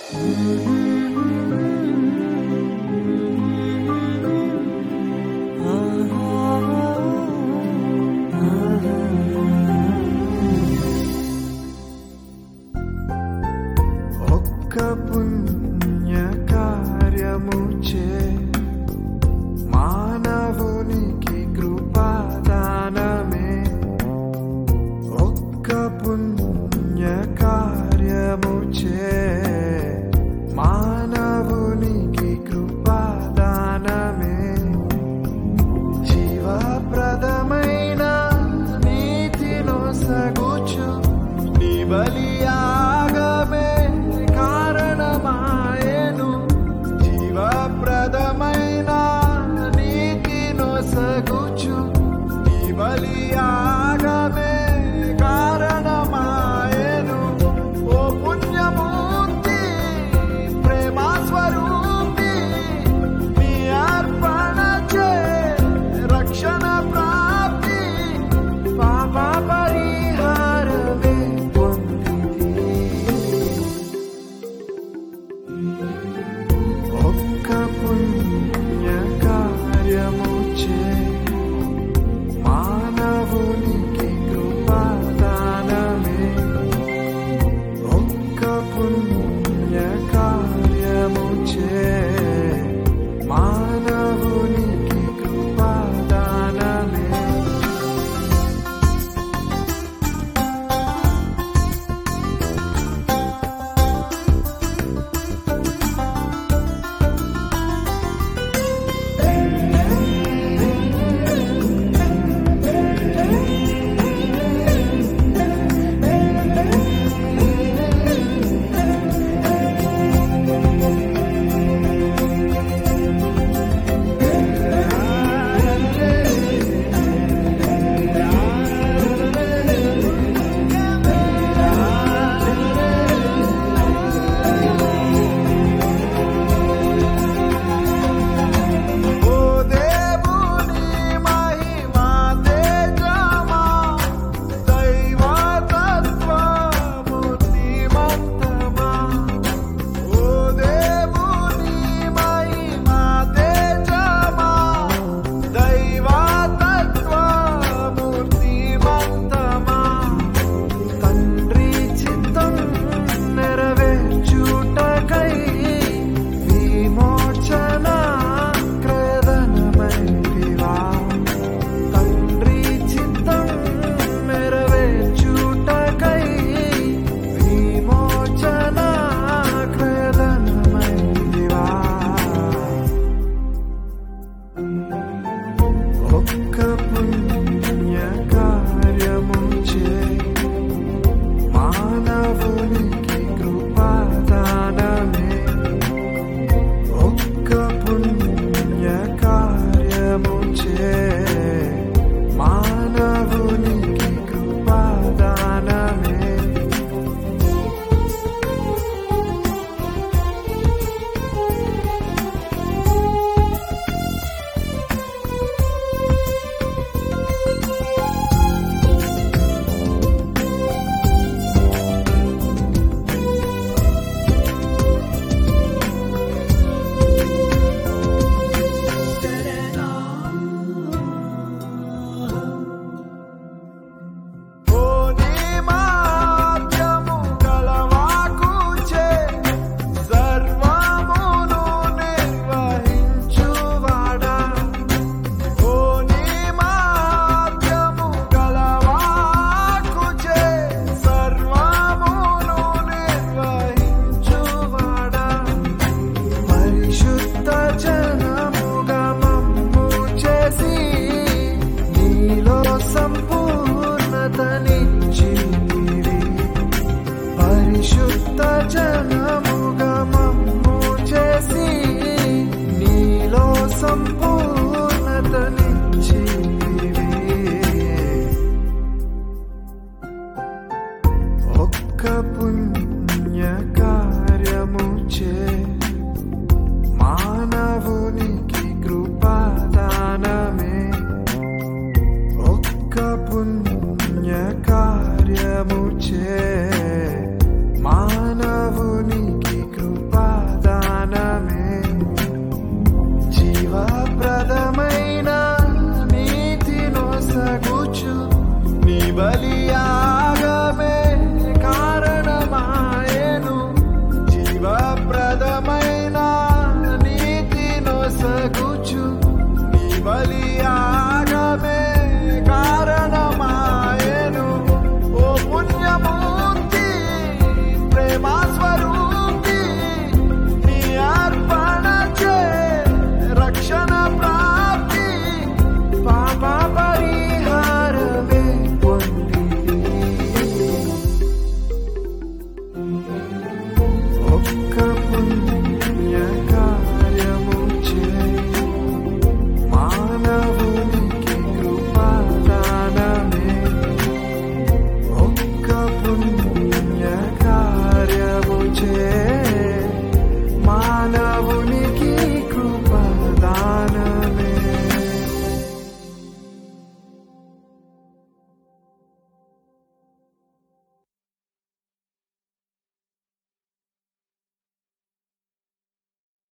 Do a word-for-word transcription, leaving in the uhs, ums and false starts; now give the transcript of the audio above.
ఒక్క పుణ్య కార్యము చే మానవునికి కృపాదానమే. ఒక్క పుణ్య కార్యము చే మానవునికి కృపాదానమే. జీవప్రదమైన నీతిలో సగుచు నీ బలియాగమే కారణమాయెను. జీవప్రదమైన నీతిలో సగుచు నీ బలియాగమే కారణమాయెను. ఓ పుణ్యమూర్తి ప్రేమా స్వరూపి నీ అర్పణ చే రక్షణ ప్రాప్తి పాప పరిహారమే పొందితి. ఒక్క పుణ్య కార్యము చే మానవునికి కృపాదానమే. ఒక్క పుణ్య కార్యము చే మానవునికి కృపాదానమే. ఒక్క పుణ్య కార్యము చే మానవునికి కృపాదానమే. ఒక్క పుణ్య కార్యము చే మానవునికి కృపాదానమే. పరిశుద్ధ జనముగా మమ్ము చేసి నీలో సంపూర్ణతనిచ్చితివి. ఒక్క పుణ్య కార్యము చే